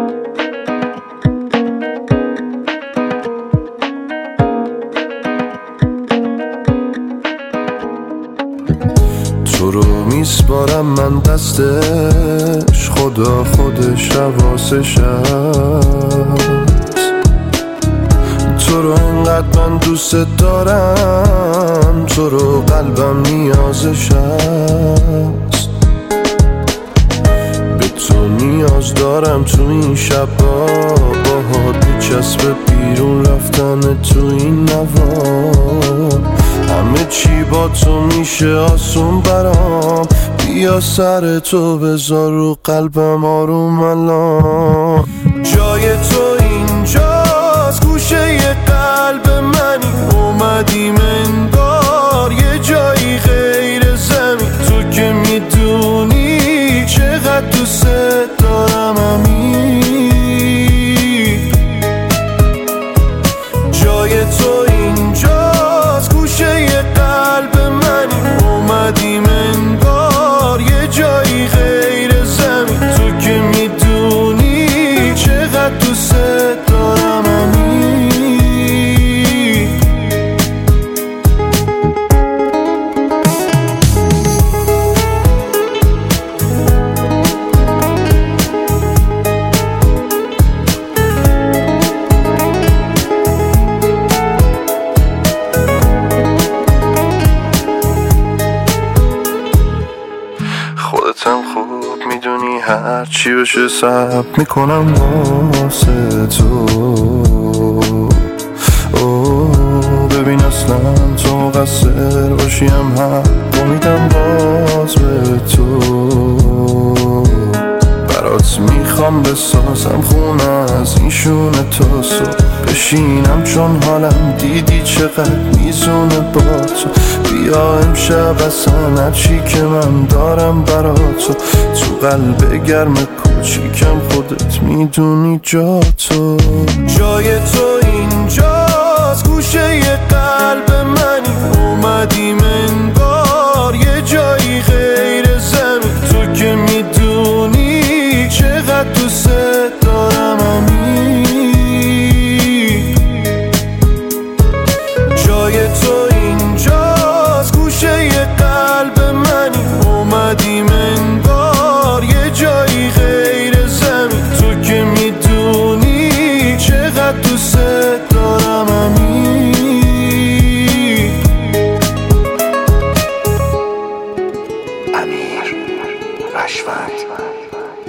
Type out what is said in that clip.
تو رو میسپارم من دستش، خدا خودش حواسش هست. تو رو انقدر من دوست دارم، تو رو قلبم نیازش هست. به تو نیاز دارم تو این شبا، باهات بچسب بیرون رفتن تو این نوا. همه چی با تو میشه آسون برام، بیا سر تو بذار رو قلبم آروم الان. جای تو اینجاست گوشه قلب منی، اومدیم انگار یه جایی غیر زمین. تو که میدونی چقدر دوست دارم امیر. جای تو اینجاست گوشه قلب منی، اومدیم انگار یه جایی غیر زمین. تو که میدونی چقدر دوست دارم امیر. خودتم خوب میدونی هر چی بشه صبر میکنم واسه تو. ببین اصلا تو مقصر باشیم حق میدم باز به تو. برات میخوام بسازم خونه از این شونه تا صبح بشینم، چون حالم دیدی چقدر میزونه با تو. بیا امشب اصلا هرچی که من دارم برات تو قلب گرم کوچیکم خودت میدونی جا تو. جای تو اینجاست گوشه قلب منی، اومدیم انگار یه جایی غیر زمین. تو که میدونی چقدر دوست دارم امیر. جای تو اینجاست گوشه قلب منی، اومدیم انگار یه جایی غیر زمین. تو که میدونی چقدر دوست دارم امیر. امیر رشوت.